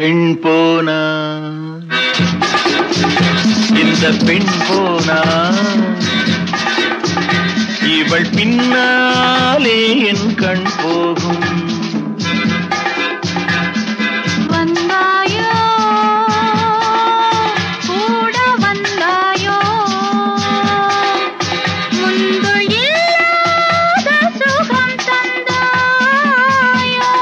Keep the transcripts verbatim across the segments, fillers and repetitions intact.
பெண் போனா இந்த பெண் போனா இவள் பின்னாலே என் கண் போகும். வந்தாயோ கூட வந்தாயோ முன்பு இல்லாத சுகம் தந்தாயோ.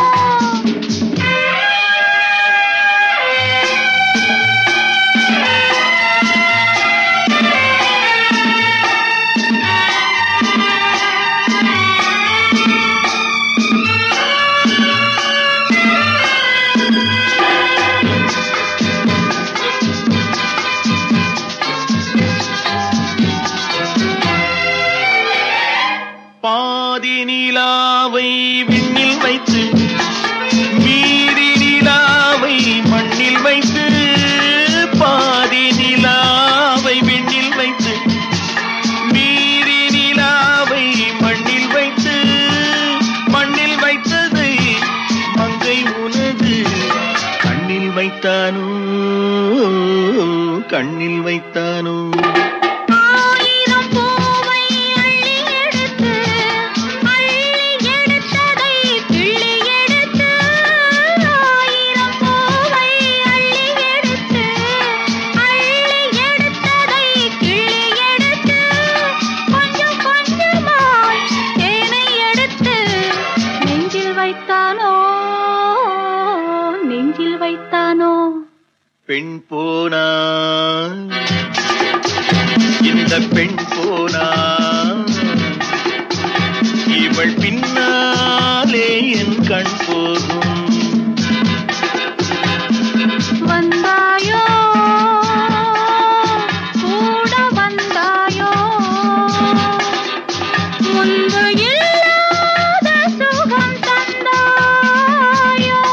பாதி நிலாவை விண்ணில் வைத்து மீதி நிலாவை மண்ணில் வைத்து, பாதி நிலாவை விண்ணில் வைத்து மீதி நிலாவை மண்ணில் வைத்து, மண்ணில் வைத்ததை மங்கை உனது கண்ணில் வைத்தானோ, கண்ணில் வைத்தானோ. பெண் போனா இந்த பெண் போனா இவள் பின்னாலே என் கண் போகும். வந்தாயோ கூட வந்தாயோ முன்பு இல்லாத சுகம் தந்தாயோ.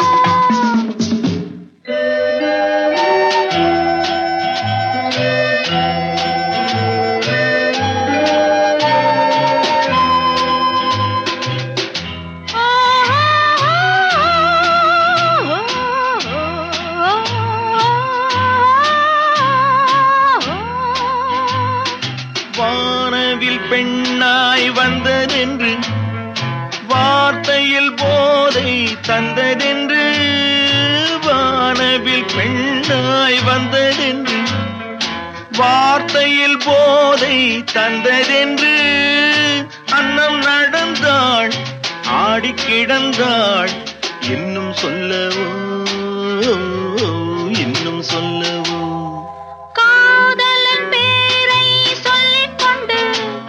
வானவில் பெண்ணாய் வந்ததென்று வார்த்தையில் போதை தந்ததென்று, வானவில் பெண்ணாய் வந்ததென்று வார்த்தையில் போதை தந்ததென்று, அன்னம் நடந்தாள் ஆடி கிடந்தாள் இன்னும் சொல்லவோ, இன்னும் சொல்லவோ. காதலன் பேரை சொல்லிக் கொண்டு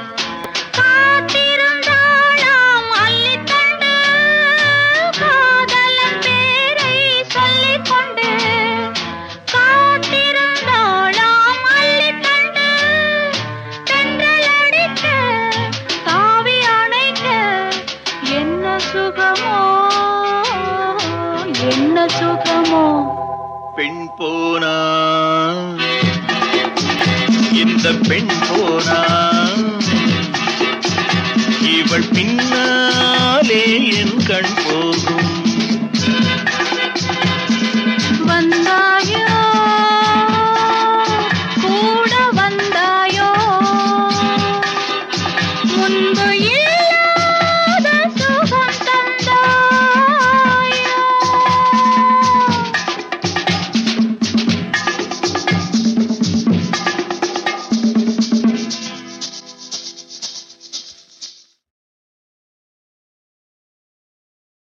காத்திருந்தாளாம் அள்ளித்தண்டு, காதலன் பேரை சொல்லிக் கொண்டு காத்திருந்தாளாம் அள்ளித்தண்டு, தென்றல் அடிக்க தாவி அணைக்க என்ன சுகமோ, என்ன சுகமோ. பெண் போனா இந்த பெண் போனா இவள் பின்னாலே என் கண் போகும்.